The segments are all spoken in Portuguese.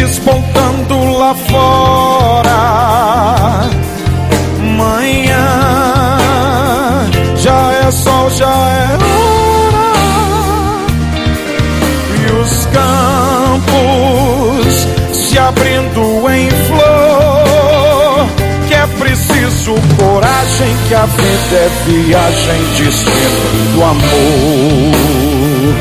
despontando lá fora. Manhã, já é sol, já é hora. E os campos se abrindo em flor. Que é preciso coragem, que a vida é viagem, destino do amor.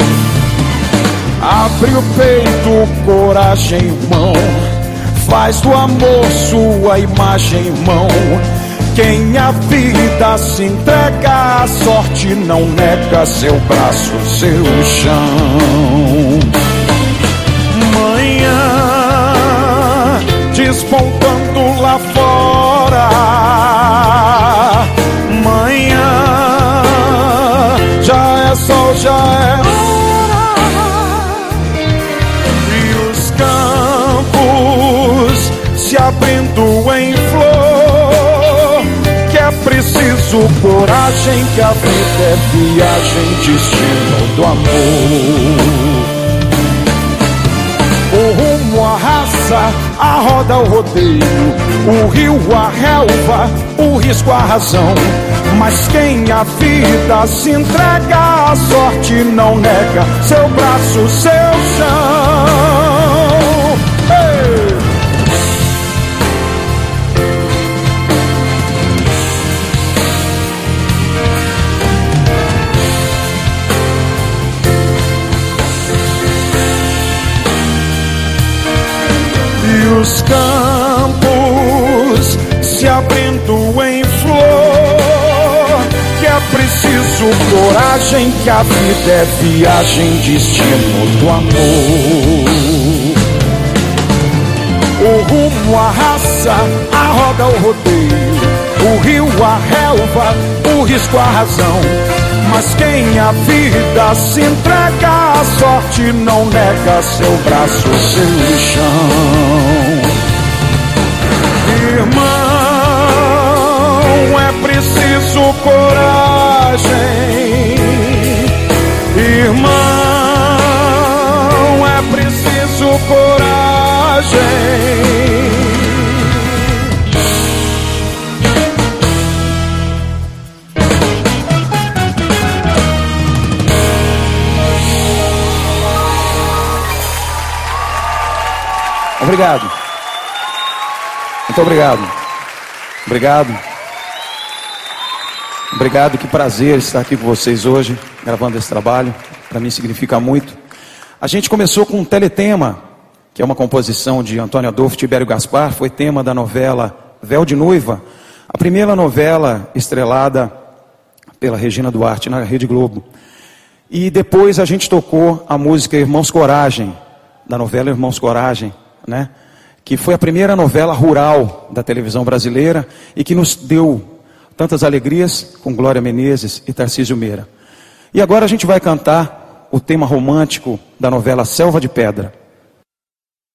Abre o peito, coragem, irmão. Faz do amor sua imagem, irmão. Quem a vida se entrega, a sorte não nega seu braço, seu chão. Manhã, despontando lá fora. Manhã, já é sol, já é hora. Se abrindo em flor. Que é preciso coragem, que a vida é viagem, destino do amor. O rumo, a raça, a roda, o rodeio, o rio, a relva, o risco, a razão. Mas quem a vida se entrega, a sorte não nega seu braço, seu chão. Hey! Os campos se abrindo em flor. Que é preciso coragem, que a vida é viagem, destino do amor. O rumo, a raça, a roda, o rodeio, o rio, a relva, o risco, a razão. Mas quem a vida se entrega, a sorte não nega seu braço, seu chão. Irmão, é preciso coragem. Irmão, é preciso coragem. Obrigado. Muito obrigado. Obrigado. Obrigado, que prazer estar aqui com vocês hoje, gravando esse trabalho. Para mim significa muito. A gente começou com um teletema, que é uma composição de Antônio Adolfo Tibério Gaspar. Foi tema da novela Véu de Noiva, a primeira novela estrelada pela Regina Duarte na Rede Globo. E depois a gente tocou a música Irmãos Coragem, da novela Irmãos Coragem, né? Que foi a primeira novela rural da televisão brasileira e que nos deu tantas alegrias com Glória Menezes e Tarcísio Meira. E agora a gente vai cantar o tema romântico da novela Selva de Pedra.